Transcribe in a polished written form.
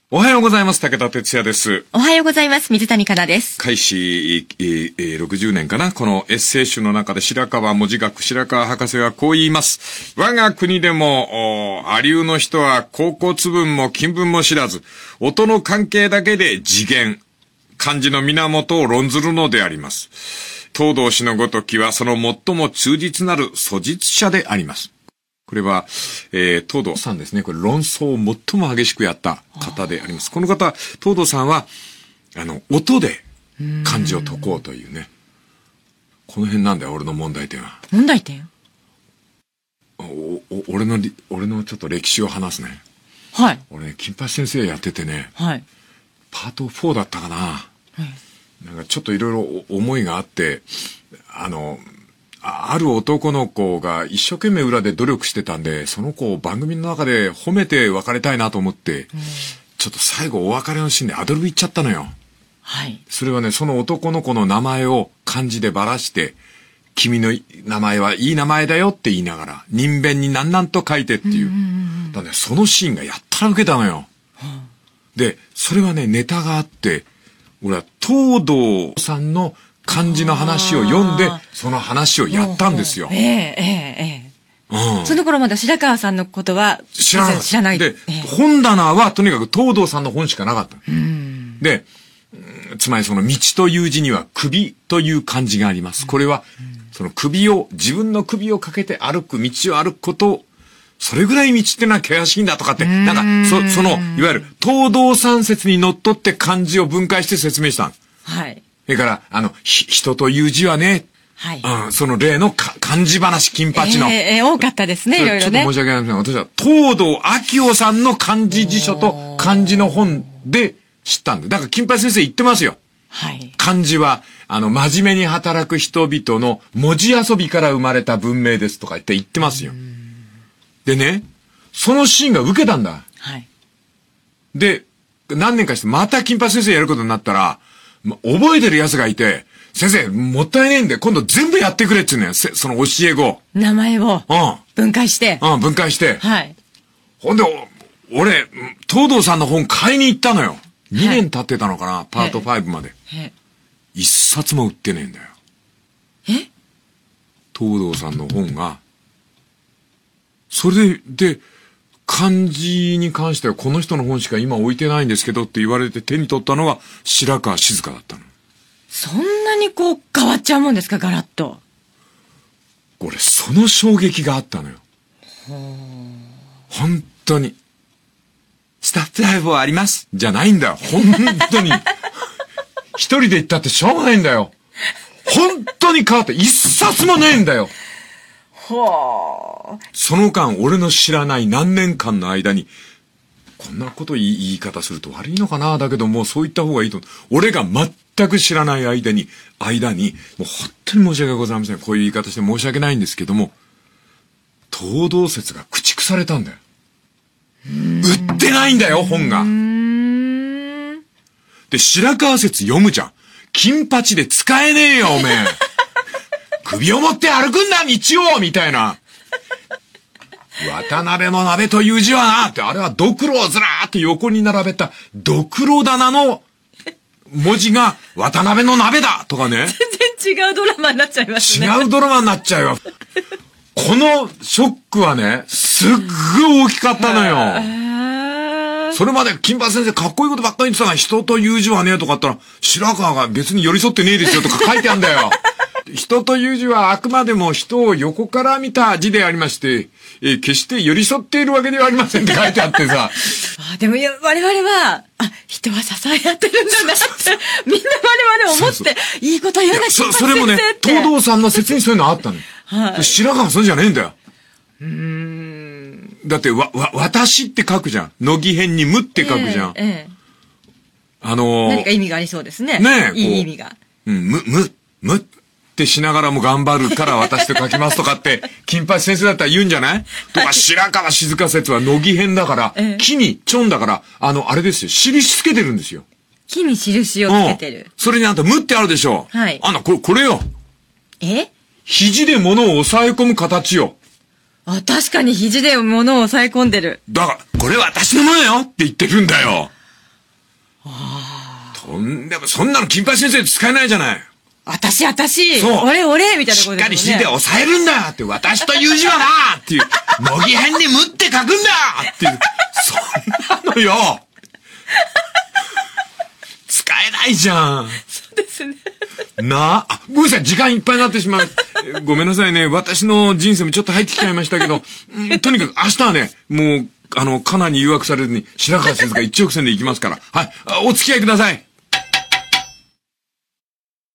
おはようございます。武田哲也です。 おはようございます。水谷香奈です。 開始、60年かな。このエッセイ集の中で白川文字学、白川博士はこう言います。我が国でも、阿流の人は甲骨文も金文も知らず、音の関係だけで次元、漢字の源を論ずるのであります。東堂氏のごときはその最も忠実なる素実者であります。これは、東堂さんですね。これ論争を最も激しくやった方であります。この方、東堂さんは、音で漢字を解こうというね。この辺なんだよ、俺の問題点は。 問題点？ 俺のちょっと歴史を話すね。 はい。 俺ね、金八先生やっててね。 はい。 パート4だったかな。はい。なんかちょっといろいろ思いがあって、ある男の子が一生懸命裏で努力してたんで、その子を番組の中で褒めて別れたいなと思って、ちょっと最後お別れのシーンでアドリブ言っちゃったのよ。 はい。 それはね、その男の子の名前を漢字でばらして、君の名前はいい名前だよって言いながら、人弁になんなんと書いてっていう。だね、そのシーンがやったら受けたのよ。で、それはね、ネタがあって、俺は東堂さんの漢字の話を読んで、その話をやったんですよ。うん、 その頃まだ白川さんのことは知らない。 で、本棚はとにかく東堂さんの本しかなかった。で、つまりその道という字には首という漢字があります。これは、その自分の首をかけて歩く、道を歩くことを、それぐらい道ってのは険しいんだとかって、なんか、その、いわゆる東堂三説にのっとって漢字を分解して説明した。 はい。 それから、人という字はね、 はい。 その例の漢字話、金八の。 多かったですね、いろいろね。 ちょっと申し訳ありません。私は、東堂昭夫さんの漢字辞書と漢字の本で知ったんで。だから金八先生言ってますよ。 はい。 漢字は、真面目に働く人々の文字遊びから生まれた文明ですとか言ってますよ。でね、そのシーンが受けたんだ。 はい。 で、何年かしてまた金八先生やることになったら、覚えてる奴がいて、先生、もったいねえんで、今度全部やってくれって言うのよ。その教え子。 名前を。分解して。 分解して。 はい。 ほんで、俺、東堂さんの本買いに行ったのよ。2年経ってたのかな、パート5まで。一冊も売ってねえんだよ。東堂さんの本が。それで、漢字に関してはこの人の本しか今置いてないんですけどって言われて手に取ったのが白川静香だったの。 そんなにこう変わっちゃうもんですか、ガラッと。 俺、その衝撃があったのよ。本当に。スタッフライブはありますじゃないんだよ。本当に。一人で行ったってしょうがないんだよ。本当に変わって一冊もねえんだよ。その間、俺の知らない何年間の間に、こんなこと言い方すると悪いのかな、だけどもうそう言った方がいいと思う。俺が全く知らない間に、もう本当に申し訳ございません。こういう言い方して申し訳ないんですけども、東堂説が駆逐されたんだよ。売ってないんだよ、本が。で、白川説読むじゃん。金八で使えねえよ、おめえ。首を持って歩くんだ、道をみたいな。渡辺の鍋という字はなって、あれはドクロをずらーって横に並べた、ドクロ棚の文字が渡辺の鍋だとかね。 全然違うドラマになっちゃいますね。 違うドラマになっちゃうよ。このショックはね、すっごい大きかったのよ。それまで金八先生かっこいいことばっかり言ってたから、人という字はねとか言ったら、白川が別に寄り添ってねえですよとか書いてあるんだよ。人という字はあくまでも人を横から見た字でありまして、決して寄り添っているわけではありませんって書いてあってさ。 でも我々は、人は支え合ってるんだなって、みんな我々思って、いいこと言うな、 それもね、東堂さんの説にそういうのあったのよ。はい。白川そうじゃねえんだよ。だって、私って書くじゃん。乃木編に無って書くじゃん。 何か意味がありそうですね。 ねえ。 いい意味が。 無ってしながらも頑張るから私と書きますとかって、金八先生だったら言うんじゃないとか、白川静香説は乃木編だから、木にちょんだから、あれですよ、印つけてるんですよ。 木に印をつけてる。 それにあんた無ってあるでしょ。 はい。 これよ。肘で物を押さえ込む形よ。 確かに肘で物を押さえ込んでる。 だから、これ私のものよって言ってるんだよ。 そんなの金八先生って使えないじゃない。 私、 そう俺、みたいなことですよね。 しっかり死で抑えるんだって、私という字はなっていう、模擬編に無って書くんだっていう、そんなのよ。使えないじゃん。 そうですね。 ごめんなさい、時間いっぱいになってしまう。ごめんなさいね、私の人生もちょっと入ってきちゃいましたけど、とにかく明日はね、もう、カナに誘惑されずに、白川先生が一直線で行きますから、はい、お付き合いください。